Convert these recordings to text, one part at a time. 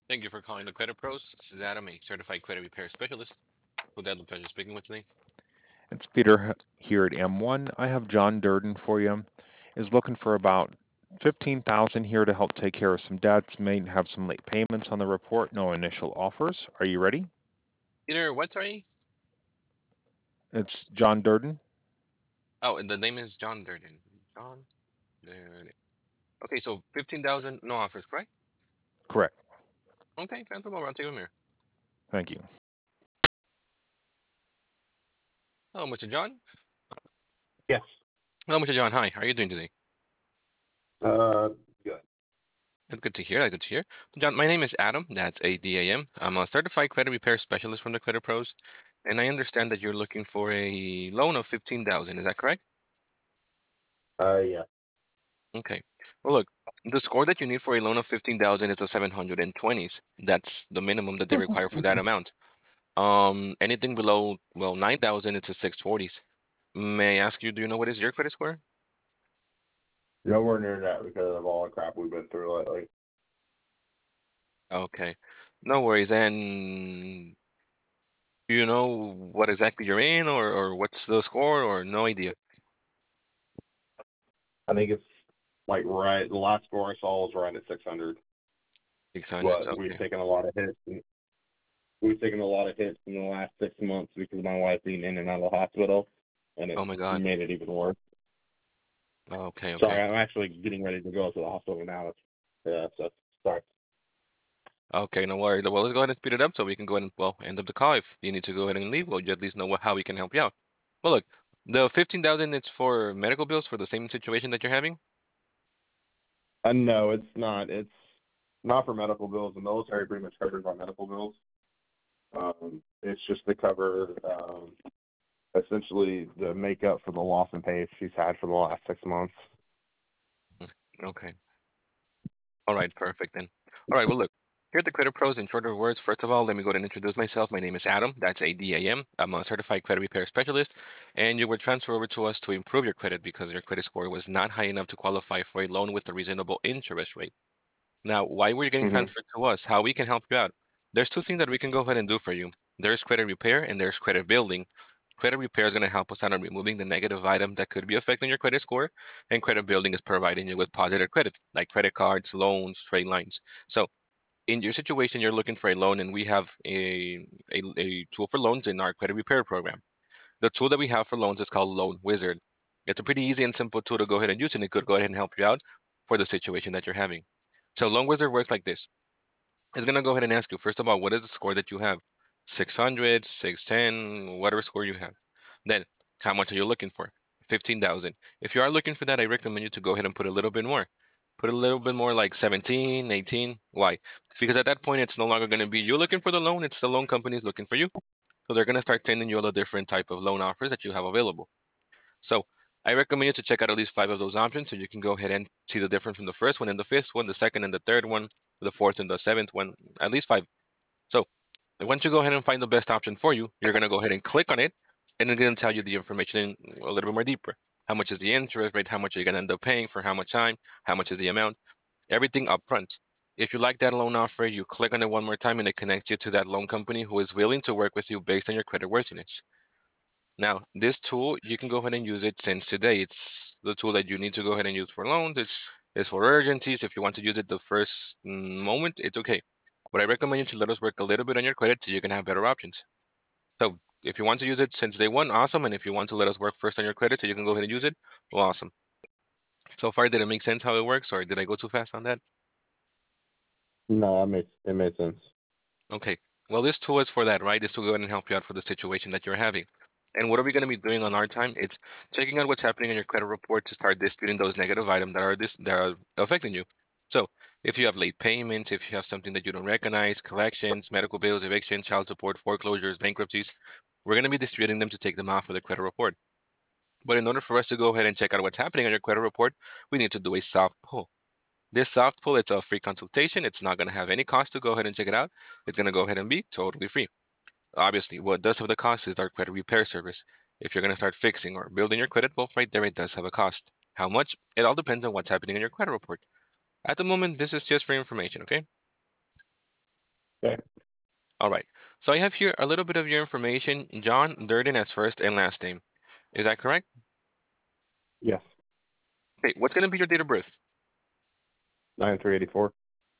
Thank you for calling the Credit Pros. This is Adam, a certified credit repair specialist. Who had the pleasure speaking with today? It's Peter here at M1. I have John Durden for you. Is looking for about 15,000 here to help take care of some debts. May have some late payments on the report. No initial offers. Are you ready? Peter, what, sorry? It's John Durden. Oh, and the name is John Durden. John Durden. Okay, so 15,000, no offers, correct? Correct. Okay, transfer over. I'll take him here. Thank you. Hello, Mr. John. Yes. Hello, Mr. John. Hi, how are you doing today? Uh, Good. That's good to hear. That's good to hear. John, my name is Adam. That's ADAM. I'm a certified credit repair specialist from the Credit Pros, and I understand that you're looking for a loan of 15,000. Is that correct? Yeah. Okay. Well, look, the score that you need for a loan of 15,000 is a 720s. That's the minimum that they require for that amount. Anything below, well, 9,000, it's a 640s. May I ask you, do you know what is your credit score? Nowhere near that because of all the crap we've been through lately. Okay. No worries. And do you know what exactly you're in or what's the score or no idea? I think it's like right. The last score I saw was right at 600. 600s. But we've Okay. taken a lot of hits. We've taken a lot of hits in the last 6 months because of my wife being in and out of the hospital, and Oh it's my God. made it even worse. Okay, okay. Sorry, I'm actually getting ready to go to the hospital now. Yeah, so sorry. Okay, no worries. Well, let's go ahead and speed it up so we can go ahead and, well, end up the call. If you need to go ahead and leave, well, you at least know how we can help you out. Well, look, the 15,000, it's for medical bills for the same situation that you're having? No, it's not. It's not for medical bills. The military pretty much covers our medical bills. It's just to cover essentially the makeup for the loss in pay she's had for the last 6 months. Mm, okay. All right, perfect then. All right, well, look, here at the Credit Pros in shorter words. First of all, let me go ahead and introduce myself. My name is Adam. That's ADAM. I'm a certified credit repair specialist, and you were transferred over to us to improve your credit because your credit score was not high enough to qualify for a loan with a reasonable interest rate. Now, why were you getting Hmm. transferred to us? How we can help you out? There's two things that we can go ahead and do for you. There's credit repair and there's credit building. Credit repair is going to help us out on removing the negative item that could be affecting your credit score, and credit building is providing you with positive credit, like credit cards, loans, trade lines. So, in your situation, you're looking for a loan, and we have a tool for loans in our credit repair program. The tool that we have for loans is called Loan Wizard. It's a pretty easy and simple tool to go ahead and use, and it could go ahead and help you out for the situation that you're having. So Loan Wizard works like this. It's going to go ahead and ask you, first of all, what is the score that you have? 600, 610, whatever score you have. Then, how much are you looking for? 15,000. If you are looking for that, I recommend you to go ahead and put a little bit more. Put a little bit more like 17, 18. Why? Because at that point, it's no longer going to be you looking for the loan, it's the loan companies looking for you. So they're going to start sending you all the different type of loan offers that you have available. So I recommend you to check out at least five of those options so you can go ahead and see the difference from the first one and the fifth one, the second and the third one, the fourth and the seventh one, at least five. So once you go ahead and find the best option for you, you're going to go ahead and click on it, and it's going to tell you the information in a little bit more deeper. How much is the interest rate? How much are you going to end up paying for how much time? How much is the amount? Everything upfront. If you like that loan offer, you click on it one more time and it connects you to that loan company who is willing to work with you based on your credit worthiness. Now, this tool, you can go ahead and use it since today. It's the tool that you need to go ahead and use for loans. It's for urgencies. If you want to use it the first moment, it's okay. But I recommend you to let us work a little bit on your credit so you can have better options. So if you want to use it since day one, awesome. And if you want to let us work first on your credit so you can go ahead and use it, well, awesome. So far, did it make sense how it works, or did I go too fast on that? No, it made sense. Okay. Well, this tool is for that, right? Is to go ahead and help you out for the situation that you're having. And what are we going to be doing on our time? It's checking out what's happening in your credit report to start disputing those negative items that are affecting you. So, if you have late payments, if you have something that you don't recognize, collections, medical bills, eviction, child support, foreclosures, bankruptcies, we're going to be disputing them to take them off of the credit report. But in order for us to go ahead and check out what's happening on your credit report, we need to do a soft pull. This soft pull, it's a free consultation. It's not going to have any cost to go ahead and check it out. It's going to go ahead and be totally free. Obviously, what does have the cost is our credit repair service. If you're going to start fixing or building your credit, well, right there, it does have a cost. How much? It all depends on what's happening in your credit report. At the moment, this is just for information, okay? Okay. All right. So I have here a little bit of your information, John Durden as first and last name. Is that correct? Yes. Okay, what's going to be your date of birth? 9384.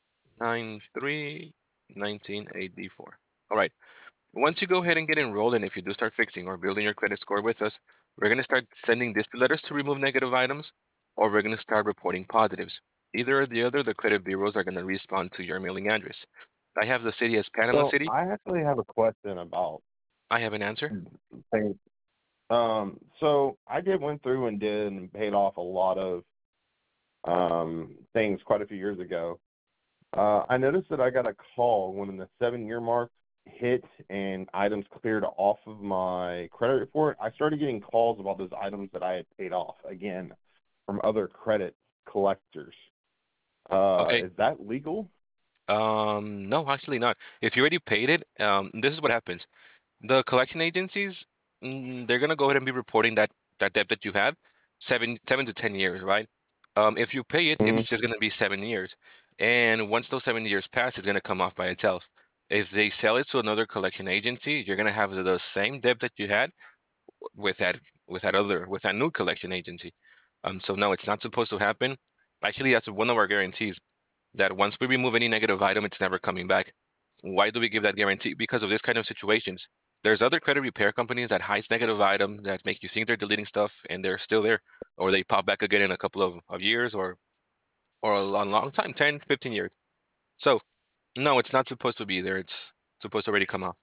9/3/1984. All right. Once you go ahead and get enrolled, and if you do start fixing or building your credit score with us, we're going to start sending dispute letters to remove negative items, or we're going to start reporting positives. Either or the other, the credit bureaus are going to respond to your mailing address. I have the city as Panama So City. I actually have a question about I have an answer. things. So I went through and did and paid off a lot of things quite a few years ago. I noticed that I got a call when the 7-year mark hit and items cleared off of my credit report. I started getting calls about those items that I had paid off again from other credit collectors. Okay. Is that legal? No, actually not. If you already paid it, this is what happens. The collection agencies, they're gonna go ahead and be reporting that debt that you have, 7 to 10 years, right? If you pay it, Mm-hmm. it's just gonna be 7 years, and once those 7 years pass, it's gonna come off by itself. If they sell it to another collection agency, you're gonna have the same debt that you had with that new collection agency. So no, it's not supposed to happen. Actually, that's one of our guarantees that once we remove any negative item, it's never coming back. Why do we give that guarantee? Because of this kind of situations. There's other credit repair companies that hides negative items that make you think they're deleting stuff and they're still there, or they pop back again in a couple of years or a long time, 10, 15 years. So no, it's not supposed to be there. It's supposed to already come off.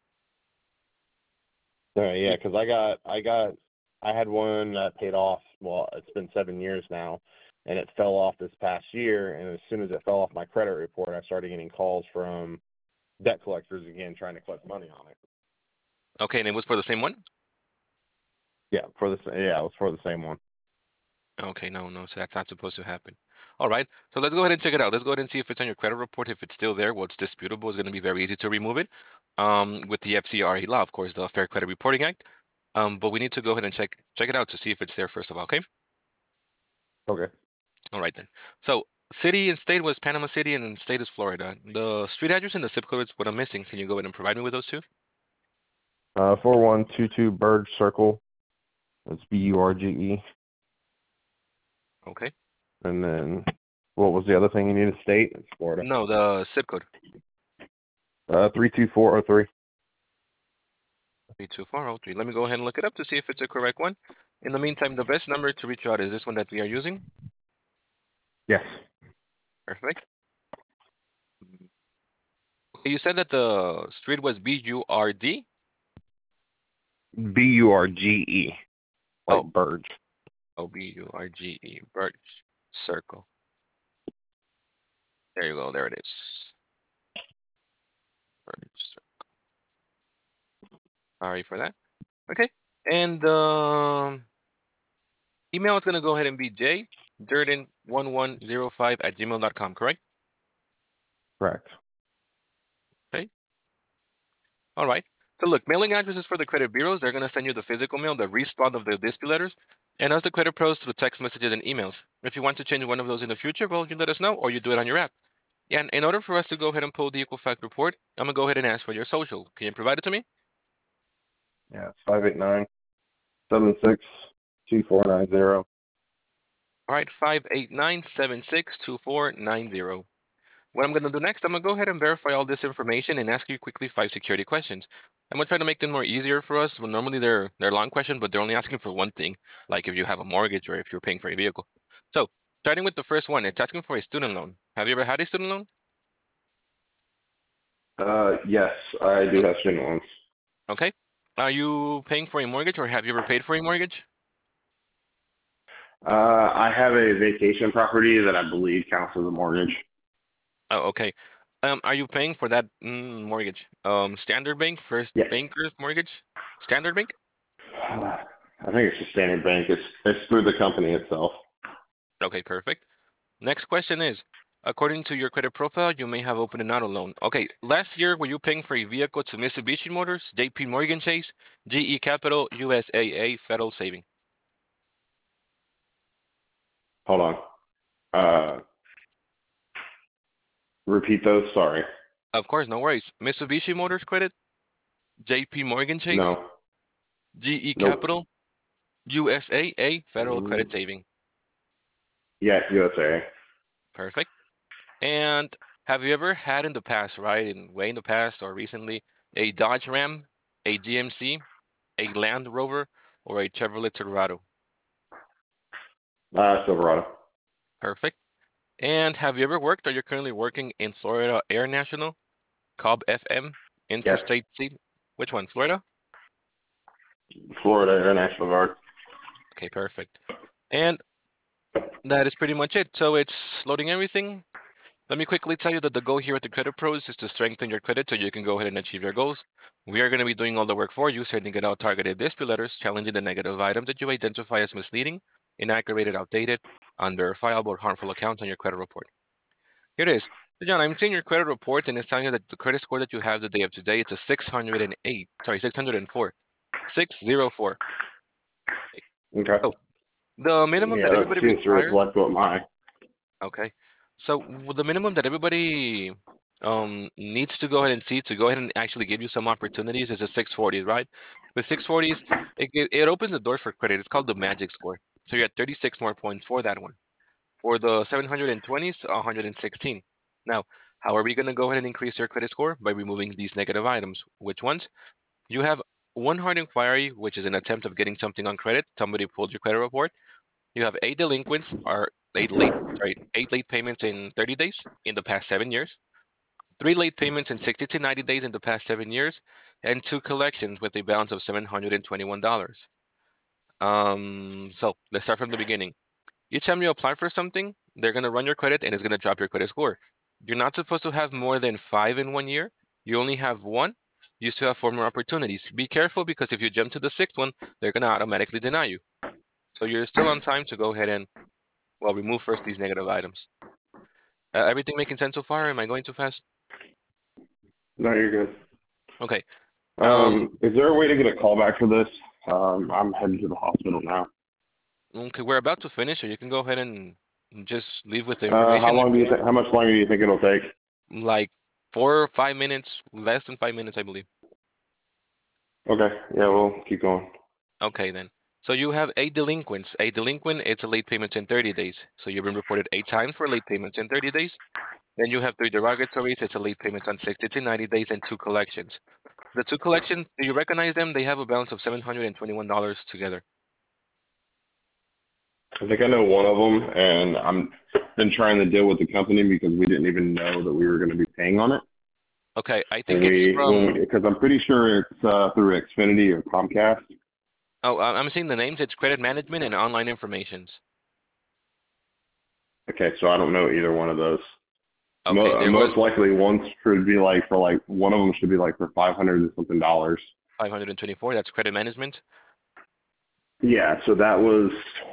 Yeah, because I had one that paid off. Well, it's been 7 years now, and it fell off this past year. And as soon as it fell off my credit report, I started getting calls from debt collectors again trying to collect money on it. Okay, and it was for the same one? Yeah, it was for the same one. Okay, no, so that's not supposed to happen. All right, so let's go ahead and check it out. Let's go ahead and see if it's on your credit report. If it's still there, well, it's disputable. It's going to be very easy to remove it. With the FCRA law, of course, the Fair Credit Reporting Act. But we need to go ahead and check it out to see if it's there first of all. Okay. Okay. All right then. So city and state was Panama City, and then state is Florida. The street address and the zip code is what I'm missing. Can you go ahead and provide me with those two? 4122 Burge Circle. It's Burge. Okay. And then what was the other thing you needed? State? It's Florida. No, the zip code. 32403. 32403. Let me go ahead and look it up to see if it's a correct one. In the meantime, the best number to reach out is this one that we are using. Yes. Perfect. Okay, you said that the street was Burd? Burge. Like Oh, Burge. Burge, Birch Circle. There you go. There it is. Birch Circle. Sorry for that. Okay. And email is going to go ahead and be jdurden1105@gmail.com, correct? Correct. Okay. All right. So look, mailing addresses for the credit bureaus, they're going to send you the physical mail, the respond of the dispute letters, and us, the credit pros, through text messages and emails. If you want to change one of those in the future, well, you let us know, or you do it on your app. Yeah, and in order for us to go ahead and pull the Equifax report, I'm going to go ahead and ask for your social. Can you provide it to me? Yeah, it's 589-76-2490. All right, 589-76-2490. What I'm going to do next, I'm going to go ahead and verify all this information and ask you quickly 5 security questions. I'm going to try to make them more easier for us. Well, normally they're long questions, but they're only asking for one thing, like if you have a mortgage or if you're paying for a vehicle. So, starting with the first one, it's asking for a student loan. Have you ever had a student loan? Yes, I do have student loans. Okay. Are you paying for a mortgage or have you ever paid for a mortgage? I have a vacation property that I believe counts as a mortgage. Oh, okay. Are you paying for that mortgage? Standard Bank, First Yes. Bankers Mortgage? Standard Bank? I think it's a standard bank. It's through the company itself. Okay, perfect. Next question is, according to your credit profile, you may have opened an auto loan. Okay, last year, were you paying for a vehicle to Mitsubishi Motors, JP Morgan Chase, GE Capital, USAA, Federal Saving? Hold on. Repeat those. Sorry. Of course, no worries. Mitsubishi Motors credit, JP Morgan Chase, No. GE Nope. Capital, USAA Federal Mm, Credit Saving. yeah, USA. Perfect. And have you ever had in the past, right, in way in the past or recently, a Dodge Ram, a GMC, a Land Rover, or a Chevrolet Silverado? Silverado. Perfect. And have you ever worked or you're currently working in Florida Air National, Cobb FM, Yes. Interstate C? Which one? Florida? Florida International Guard. Okay, perfect. And that is pretty much it. So it's loading everything. Let me quickly tell you that the goal here at the Credit Pros is to strengthen your credit so you can go ahead and achieve your goals. We are going to be doing all the work for you, sending it out targeted dispute letters, challenging the negative items that you identify as misleading, inaccurate, outdated, unverifiable, or harmful accounts on your credit report. Here it is. So John, I'm seeing your credit report and it's telling you that the credit score that you have the day of today, it's a 608, sorry, 604, 604. Okay. So the minimum Yeah, that that everybody seems to requires, reflect what my. okay. So the minimum that everybody needs to go ahead and see to go ahead and actually give you some opportunities is a 640, right? With 640s, it opens the doors for credit. It's called the magic score. So you're at 36 more points for that one. For the 720s, 116. Now, how are we going to go ahead and increase your credit score? By removing these negative items. Which ones? You have one hard inquiry, which is an attempt of getting something on credit. Somebody pulled your credit report. You have eight delinquents or eight late payments in 30 days in the past 7 years, three late payments in 60 to 90 days in the past 7 years, and two collections with a balance of $721. So let's start from the beginning. Each time you apply for something, they're going to run your credit and it's going to drop your credit score. You're not supposed to have more than five in 1 year. You only have one. You still have four more opportunities. Be careful because if you jump to the sixth one, they're going to automatically deny you. So you're still on time to go ahead and, well, remove first these negative items. Everything making sense so far? Am I going too fast? No, you're good. Okay. Um, Is there a way to get a call back for this? I'm heading to the hospital now. okay, we're about to finish, so you can go ahead and just leave with the How information if long do you you want. think? How much longer do you think it'll take? Like 4 or 5 minutes, less than 5 minutes, I believe. Okay. Yeah, we'll keep going. Okay, then. So you have eight delinquents. A delinquent, it's a late payment in 30 days. So you've been reported 8 times for late payments in 30 days. Then you have three derogatories. It's a late payment on 60 to 90 days and two collections. The two collections, do you recognize them? They have a balance of $721 together. I think I know one of them, and I'm been trying to deal with the company because we didn't even know that we were going to be paying on it. Okay, I think When it's we from, because I'm pretty sure it's through Xfinity or Comcast. oh, I'm seeing the names. It's credit management and online informations. Okay, so I don't know either one of those. Okay, there was Most likely one should be like for like one of them should be like for 500 and something dollars. 524. That's credit management. Yeah, so that was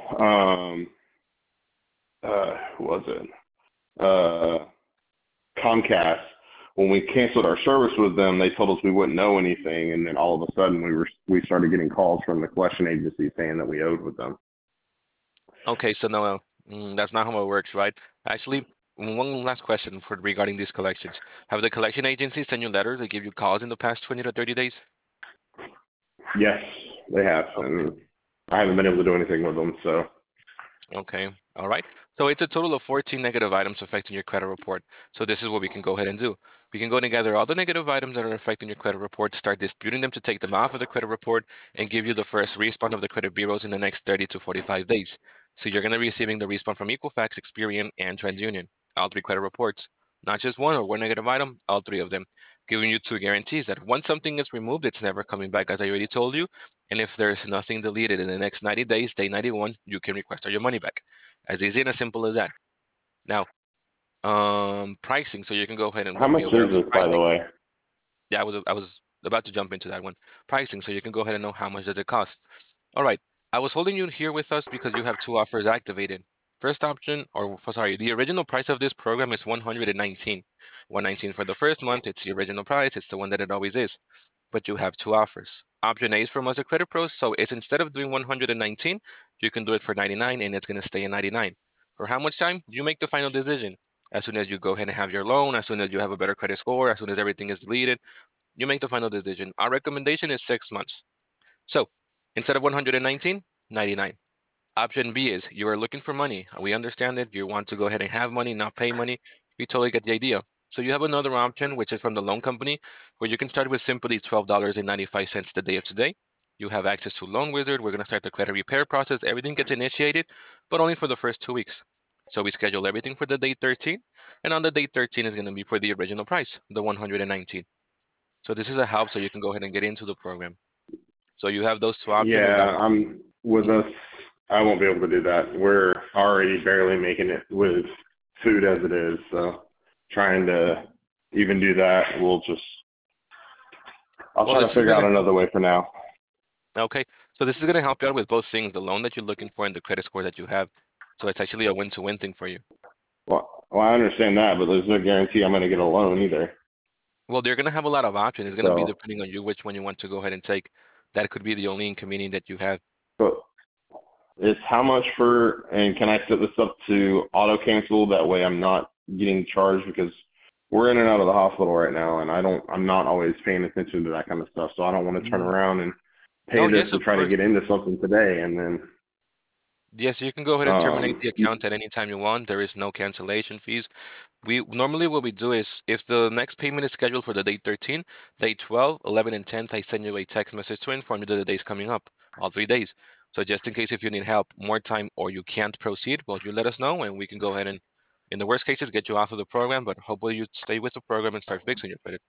who was it? Uh, Comcast. When we canceled our service with them, they told us we wouldn't know anything, and then all of a sudden we started getting calls from the collection agency saying that we owed with them. Okay, so no, that's not how it works, right? Actually, one last question for regarding these collections. Have the collection agencies sent you letters that give you calls in the past 20 to 30 days? Yes, they have, Okay. and I haven't been able to do anything with them. So Okay. All right. So it's a total of 14 negative items affecting your credit report. So this is what we can go ahead and do. We can go together all the negative items that are affecting your credit report, start disputing them to take them off of the credit report, and give you the first response of the credit bureaus in the next 30 to 45 days. So you're going to be receiving the response from Equifax, Experian, and TransUnion, all three credit reports. Not just one or one negative item, all three of them, giving you two guarantees that once something is removed, it's never coming back, as I already told you. And if there's nothing deleted in the next 90 days, day 91, you can request your money back. As easy and as simple as that. Now, pricing. So you can go ahead and how well be much aware is of the this, by the pricing. way? Yeah, I was about to jump into that one. Pricing. So you can go ahead and know how much does it cost. All right. I was holding you here with us because you have two offers activated. First option, or sorry, the original price of this program is 119. 119 for the first month. It's the original price. It's the one that it always is. But you have two offers. Option A is from us at Credit Pros. So it's instead of doing 119, you can do it for 99 and it's going to stay at 99. For how much time? You make the final decision. As soon as you go ahead and have your loan, as soon as you have a better credit score, as soon as everything is deleted, you make the final decision. Our recommendation is 6 months. So instead of 119, 99. Option B is you are looking for money. We understand it. You want to go ahead and have money, not pay money. We totally get the idea. So you have another option, which is from the loan company, where you can start with simply $12.95 the day of today. You have access to Loan Wizard. We're going to start the credit repair process. Everything gets initiated, but only for the first 2 weeks. So we schedule everything for the day 13, and on the day 13 is going to be for the original price, the 119. So this is a help so you can go ahead and get into the program. So you have those two options without. Yeah, I'm with us. I won't be able to do that. We're already barely making it with food as it is, so trying to even do that, I'll Well, try to this is figure out gonna another way for now. Okay, so this is gonna help you out with both things, the loan that you're looking for and the credit score that you have. So it's actually a win-to-win thing for you. Well, I understand that, but there's no guarantee I'm going to get a loan either. Well, they're gonna have a lot of options. It's gonna be So, depending on you which one you want to go ahead and take. That could be the only inconvenience that you have. but it's how much for, and can I set this up to auto cancel? That way I'm not getting charged because we're in and out of the hospital right now, and I'm not always paying attention to that kind of stuff. So I don't want to turn Mm. around and pay Oh, this yes, to of try to course. get into something today, and then, Yes, you can go ahead and terminate the y- account at any time you want. There is no cancellation fees. We normally what we do is if the next payment is scheduled for the day 13, day 12, 11, and 10th, I send you a text message to inform you that the day's coming up, all 3 days. So just in case if you need help, more time, or you can't proceed, well, you let us know and we can go ahead and, in the worst cases, get you off of the program, but hopefully you stay with the program and start fixing your credit.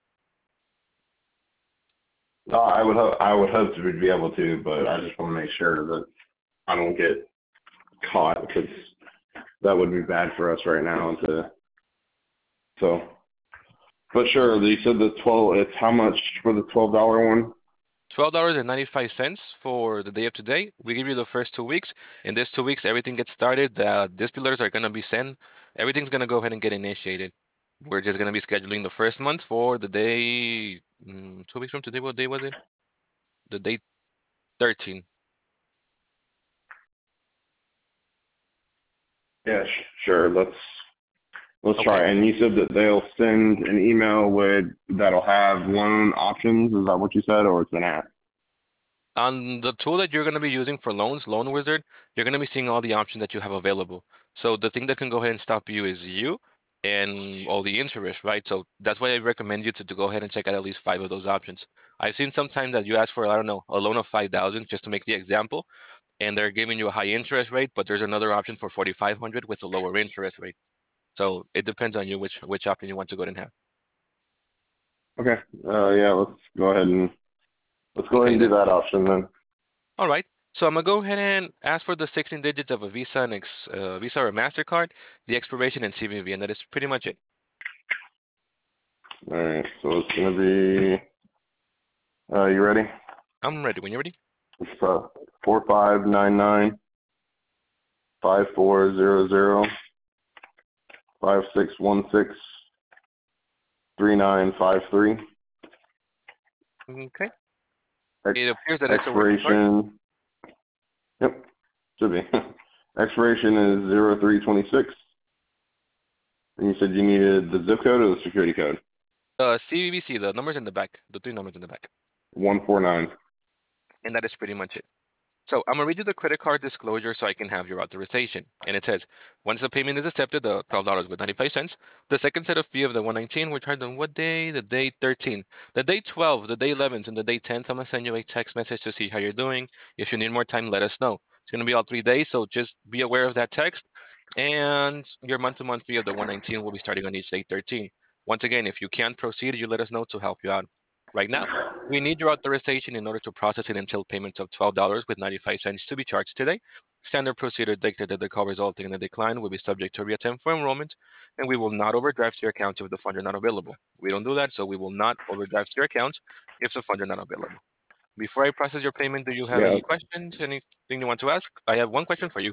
I would hope to be able to, but I just want to make sure that I don't get caught because that would be bad for us right now. So, but sure, you said the 12. It's how much for the $12 one? $12.95 for the day of today. We give you the first 2 weeks. In these 2 weeks, everything gets started. The distillers are going to be sent. Everything's going to go ahead and get initiated. We're just going to be scheduling the first month for the day, 2 weeks from today. What day was it? The day 13. Yeah, sure. Let's Okay. try. And you said that they'll send an email that'll have loan options. Is that what you said, or it's an app? On the tool that you're going to be using for loans, Loan Wizard, you're going to be seeing all the options that you have available. So the thing that can go ahead and stop you is you and all the interest, right? So that's why I recommend you to go ahead and check out at least 5 of those options. I've seen sometimes that you ask for, I don't know, a loan of 5,000 just to make the example, and they're giving you a high interest rate, but there's another option for 4,500 with a lower interest rate. So it depends on you which option you want to go ahead and have. Okay. Yeah. Let's go ahead Okay and do then. that option then. All right. So I'm gonna go ahead and ask for the 16 digits of a Visa and Visa or Mastercard, the expiration and CVV, and that is pretty much it. All right. So it's gonna be. You ready? I'm ready. When you're ready. It's 4599-5400-5616-3953. Okay. Ex- It appears that it's a working card. expiration. Yep. Should be. Expiration is 0326. And you said you needed the zip code or the security code? CVVC, the numbers in the back, the 3 numbers in the back, 149. and that is pretty much it. So I'm gonna read you the credit card disclosure so I can have your authorization. And it says, once the payment is accepted, the $12.95, the second set of fee of the 119, we're charged on what day? The day 13. The day 12, the day 11th, and the day 10th, I'm gonna send you a text message to see how you're doing. If you need more time, let us know. It's gonna be all 3 days, so just be aware of that text. And your month-to-month fee of the 119 will be starting on each day 13. Once again, if you can't proceed, you let us know to help you out. Right now, we need your authorization in order to process it until payments of $12.95 to be charged today. Standard procedure dictated that the call resulting in a decline will be subject to reattempt for enrollment, and we will not overdraft your account if the funds are not available. We don't do that, so we will not overdraft your account if the funds are not available. Before I process your payment, do you have Yeah. any questions? Anything you want to ask? I have one question for you.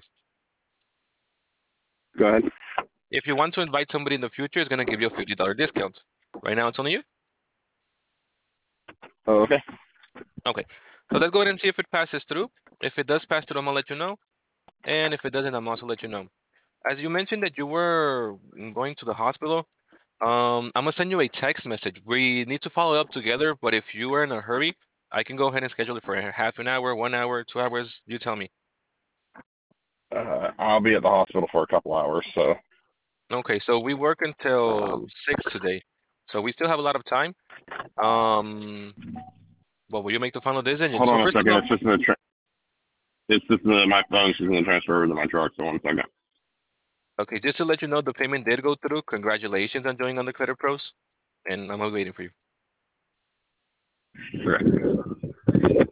Go ahead. If you want to invite somebody in the future, it's going to give you a $50 discount. Right now, it's only you. Oh, okay. Okay. So let's go ahead and see if it passes through. If it does pass through, I'm going to let you know. And if it doesn't, I'm also let you know. as you mentioned that you were going to the hospital, I'm gonna send you a text message. We need to follow up together, but if you are in a hurry, I can go ahead and schedule it for half an hour, 1 hour, 2 hours. You tell me. I'll be at the hospital for a couple hours, so. Okay, so we work until 6 today, so we still have a lot of time. Um, well, will you make the final decision? Hold So on a first of second. all, It's just my phone's just gonna transfer over to my truck. So 1 second. okay, just to let you know, the payment did go through. Congratulations on joining on the Credit Pros, and I'm waiting for you. Okay.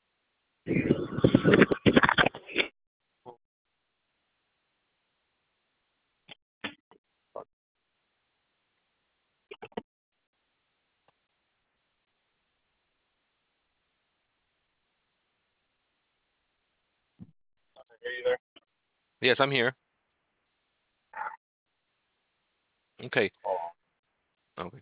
Are you there? Yes, I'm here. Okay. Okay.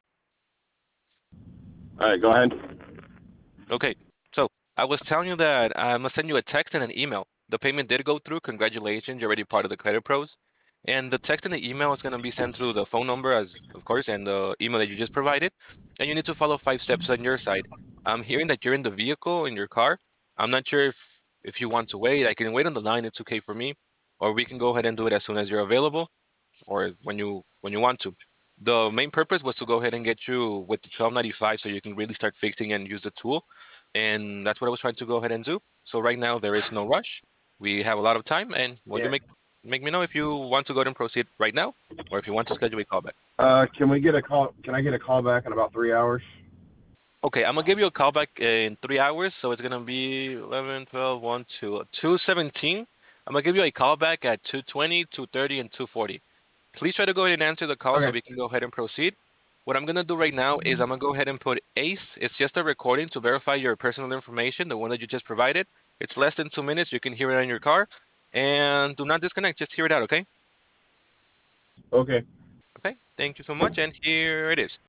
All right, go ahead. Okay. So I was telling you that I'm gonna send you a text and an email. The payment did go through. Congratulations, you're already part of the Credit Pros. And the text and the email is gonna be sent through the phone number, as of course, and the email that you just provided. And you need to follow 5 steps on your side. I'm hearing that you're in the vehicle in your car. I'm not sure if you want to wait. I can wait on the line. It's okay for me, or we can go ahead and do it as soon as you're available, or when you want to. The main purpose was to go ahead and get you with the 1295 so you can really start fixing and use the tool. And that's what I was trying to go ahead and do. So right now there is no rush. We have a lot of time, and well, you Yeah. make me know if you want to go ahead and proceed right now, or if you want to schedule a callback. Can we get a call? Can I get a call back in about 3 hours? Okay, I'm gonna give you a call back in 3 hours, so it's gonna be 11, 12, 1, 2, 2:17. I'm gonna give you a call back at 2:20, 2:30, and 2:40. Please try to go ahead and answer the call so Okay. we can go ahead and proceed. What I'm gonna do right now is I'm gonna go ahead and put ACE. It's just a recording to verify your personal information, the one that you just provided. It's less than 2 minutes. You can hear it on your car, and do not disconnect. Just hear it out, okay? Okay. Okay. Thank you so much, and here it is.